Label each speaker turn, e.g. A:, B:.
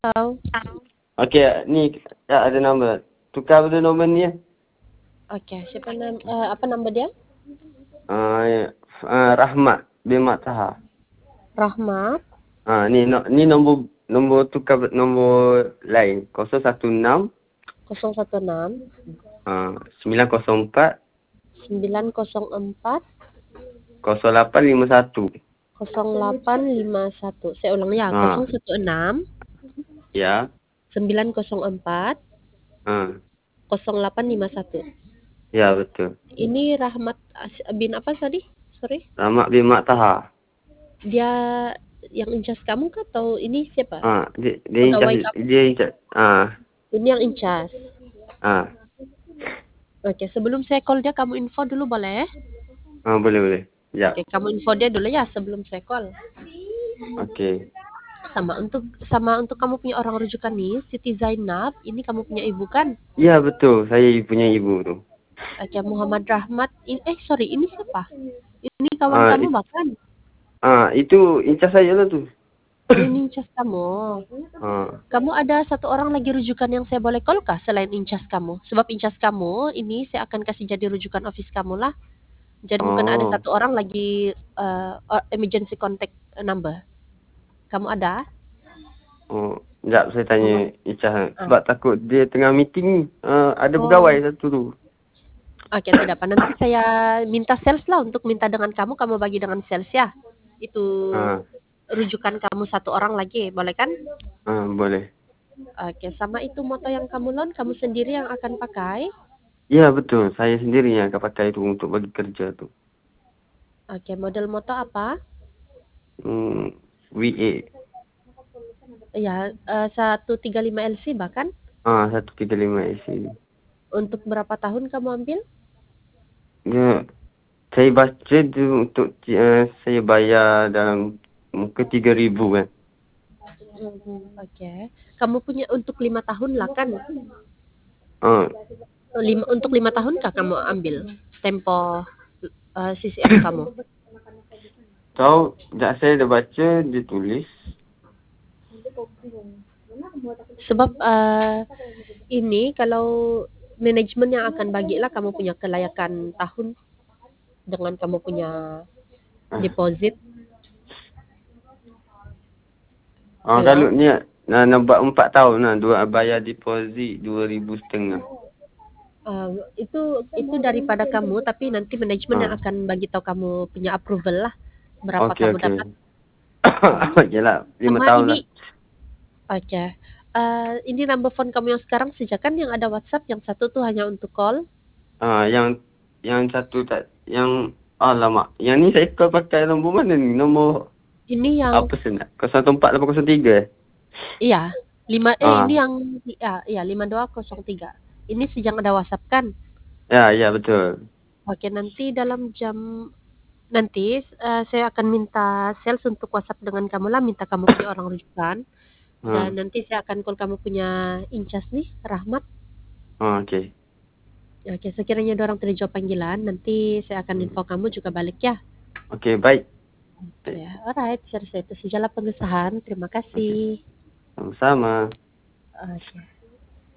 A: Tahu.
B: Okey, ni ada nombor. Tukar pada nombor ni ya.
A: Okey, apa nama dia?
B: Rahmat bin Mat Taha.
A: Rahmat.
B: Ni nombor tukar nombor lain. 016
A: 016
B: 904
A: 904
B: 0851.
A: 0851. Saya ulang ya. 016
B: Ya.
A: 904 0851.
B: Ya, betul.
A: Ini Rahmat bin apa tadi? Sorry.
B: Rahmat bin Mat Taha.
A: Dia yang incas kamu kah atau ini siapa?
B: Dia
A: Pegawai
B: incas,
A: kamu.
B: dia incas.
A: Ini yang incas. Okey, sebelum saya call dia kamu info dulu boleh?
B: Boleh. Ya.
A: Okey, kamu info dia dulu ya sebelum saya call.
B: Okey.
A: Sama untuk kamu punya orang rujukan ni, Siti Zainab, ini kamu punya ibu kan?
B: Ya, betul. Saya punya ibu tu.
A: Okey, Muhammad Rahmat. Ini siapa? Ini kawan kamu bahkan?
B: Itu incas saya lah tu.
A: Ini incas kamu. Kamu ada satu orang lagi rujukan yang saya boleh call kah selain incas kamu? Sebab incas kamu ini saya akan kasih jadi rujukan office kamu lah. Jadi bukan ada satu orang lagi emergency contact number. Kamu ada?
B: Sekejap saya tanya Icah. Sebab takut dia tengah meeting ni. Ada pegawai satu tu.
A: Okey, tidak apa. Nanti saya minta sales lah untuk minta dengan kamu. Kamu bagi dengan sales ya. Itu rujukan kamu satu orang lagi. Boleh kan?
B: Boleh.
A: Okey, sama itu motor yang kamu loan, kamu sendiri yang akan pakai?
B: Ya, betul. Saya sendiri yang akan pakai tu untuk bagi kerja tu.
A: Okey, model motor apa?
B: VA.
A: Ya, 135LC bahkan?
B: 135LC.
A: Untuk berapa tahun kamu ambil?
B: Ya, saya baca tu untuk saya bayar dalam muka 3,000 kan.
A: Okey. Kamu punya untuk 5 tahun lah kan? Untuk 5 tahun kah kamu ambil tempo CCM kamu?
B: Tahu, saya dah baca, dia tulis.
A: Sebab ini kalau manajemen yang akan bagilah kamu punya kelayakan tahun dengan kamu punya deposit.
B: Kalau ni nampak 4 tahun lah, bayar deposit 2,500.
A: Itu daripada kamu, tapi nanti manajemen yang akan bagi tahu kamu punya approval lah berapa kamu dapat.
B: Okeylah, 5 tahun lah.
A: Okey. Ini number phone kamu yang sekarang saja kan yang ada WhatsApp, yang satu tu hanya untuk call.
B: Yang satu tak, yang alamak. Yang ni saya call pakai nombor mana ni? Nombor
A: ini yang
B: apa sebenarnya? 014-803.
A: Iya, ini yang 5203. Ini sejak ada WhatsApp kan?
B: Ya, betul.
A: Oke, nanti dalam jam nanti saya akan minta sales untuk WhatsApp dengan kamu lah, minta kamu punya orang rujukan. Dan nanti saya akan call kamu punya incas nih, Rahmat.
B: Okey.
A: Oke, sekiranya ada orang terjawab panggilan, nanti saya akan info kamu juga balik ya.
B: Okey, baik.
A: Ya, alright, saya itu sajalah pengesahan. Terima kasih.
B: Sama-sama.
A: Oke.